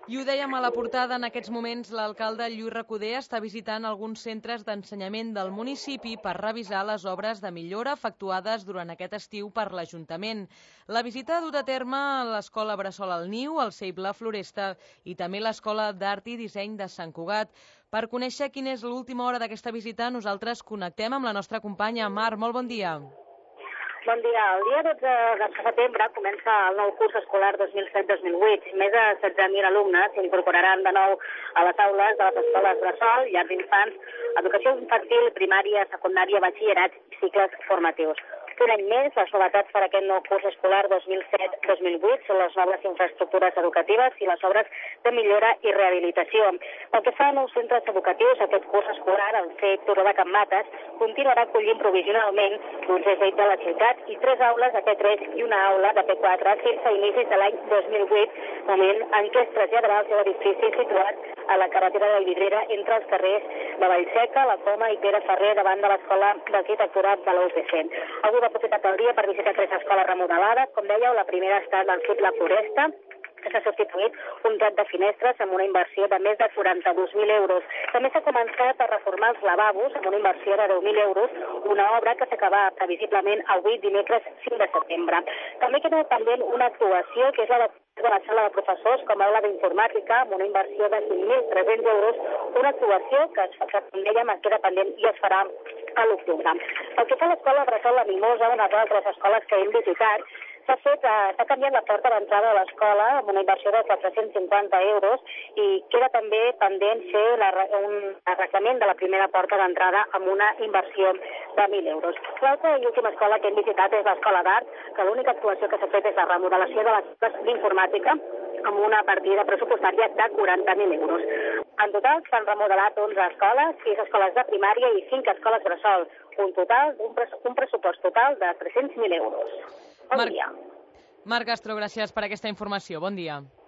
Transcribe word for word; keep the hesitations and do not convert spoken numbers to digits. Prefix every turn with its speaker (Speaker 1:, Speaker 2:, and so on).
Speaker 1: I ho dèiem a la portada, en aquests moments l'alcalde Lluís Recoder està visitant alguns centres d'ensenyament del municipi per revisar les obres de millora efectuades durant aquest estiu per l'Ajuntament. La visita ha dut a terme a l'Escola Bressol El Niu, el C E I P La Floresta i també l'Escola d'Art i Disseny de Sant Cugat. Per conèixer quina és l'última hora d'aquesta visita, nosaltres connectem amb la nostra companya Mar. Molt bon dia.
Speaker 2: Bon dia. El dia dotze de setembre comença el nou curs escolar dos mil set dos mil vuit. Més de setze mil alumnes s'incorporaran de nou a les aules de les escoles Bressol, llars d'infants, educació infantil, primària, secundària, batxillerat i cicles formatius. Un any més, les novetats per aquest nou curs escolar dos mil set dos mil vuit són les noves infraestructures educatives i les obres de millora i rehabilitació. Pel que fa a nous centres educatius, aquest curs escolar, el C E I P Turó de Can Mates, continuarà acollint provisionalment un C E I P de la ciutat i tres aules de P tres i una aula de P quatre fins a inicis de l'any dos mil vuit, moment en què es traslladarà el seu edifici situat a la carretera de Vidrera entre els carrers de Vallseca, la Coma i Pere Ferrer davant de l'Escola d'Arquitectura de la U P C. Avui va aprofitat el dia per visitar tres escoles remodelades. Com dèieu, la primera està al C I P La Floresta, que s'ha substituït un ret de finestres amb una inversió de més de quaranta-dos mil euros. També s'ha començat a reformar els lavabos amb una inversió de deu mil euros, una obra que s'acabarà previsiblement avui, dimecres cinc de setembre. També queda pendent una actuació, que és la de de la sala de professors com a aula d'informàtica amb una inversió de cinc mil tres-cents euros, una actuació que, es, que com dèiem, es queda pendent i es farà a l'octubre. Pel que fa a l'escola Bressol La Mimosa, una de les escoles que hem visitat, s'ha fet, s'ha canviat la porta d'entrada de l'escola amb una inversió de quatre-cents cinquanta euros i queda també pendent fer la, un arreglament de la primera porta d'entrada amb una inversió de mil euros. L'altra i última escola que hem visitat és l'Escola d'Art, que l'única actuació que s'ha fet és la remodelació de les classes d'informàtica amb una partida pressupostària de quaranta mil euros. En total s'han remodelat onze escoles, sis escoles de primària i cinc escoles bressol, un total un, pres un pressupost total de tres-cents mil euros. Bon
Speaker 1: Marc,
Speaker 2: dia.
Speaker 1: Marc Castro, gràcies per aquesta informació. Bon dia.